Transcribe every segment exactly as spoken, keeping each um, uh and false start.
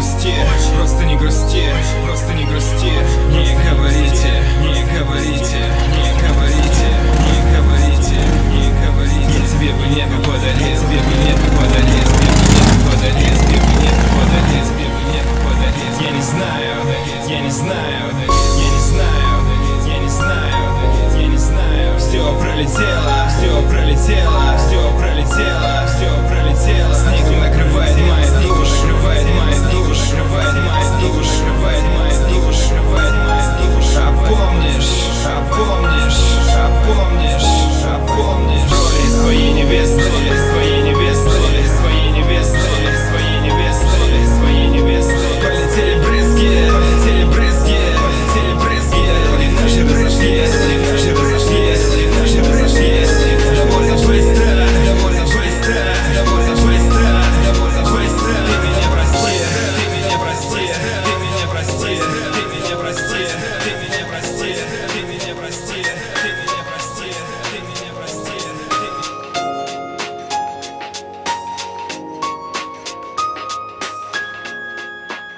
грусти, просто не грусти, просто не грусти. Не говорите, не говорите, не говорите, не говорите, не говорите. Я тебе бы небо подарил, тебе бы небо подарил, тебе бы небо подарил, тебе бы небо подарил, тебе бы небо подарил. Я не знаю, я не знаю, я не знаю, я не знаю, я не знаю. Все пролетело, все пролетело, все пролетело, все пролетело. Снег накрывает мои душ, накрывает мои душ, накрывает мои душ, накрывает мои душ, накрывает мои душ. А помнишь, а помнишь, а помнишь, а помнишь роли своей невесты, своей невесты, своей невесты, своей невесты, своей невесты. Полетели брызги, полетели брызги, полетели брызги. Роли наши разошлись, роли наши разошлись, роли наши разошлись. Довольно быстро, довольно быстро, довольно быстро, довольно быстро. Ты меня прости, ты меня прости, ты меня прости, ты меня прости, ты меня прости, ты меня прости, ты меня прости, ты меня прости.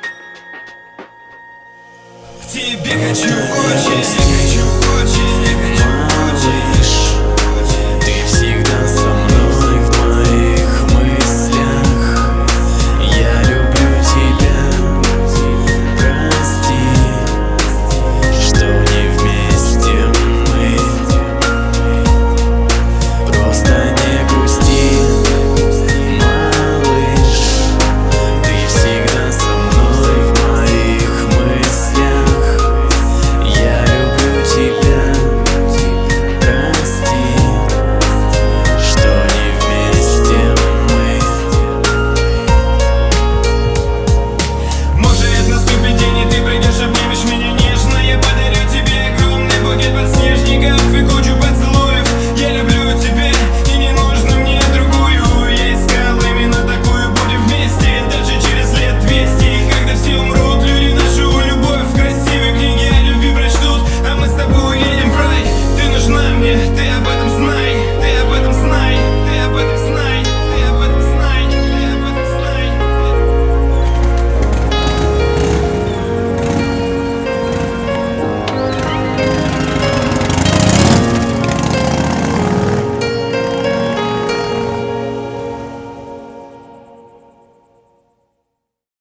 К тебе хочу очень, хочу очень, хочу.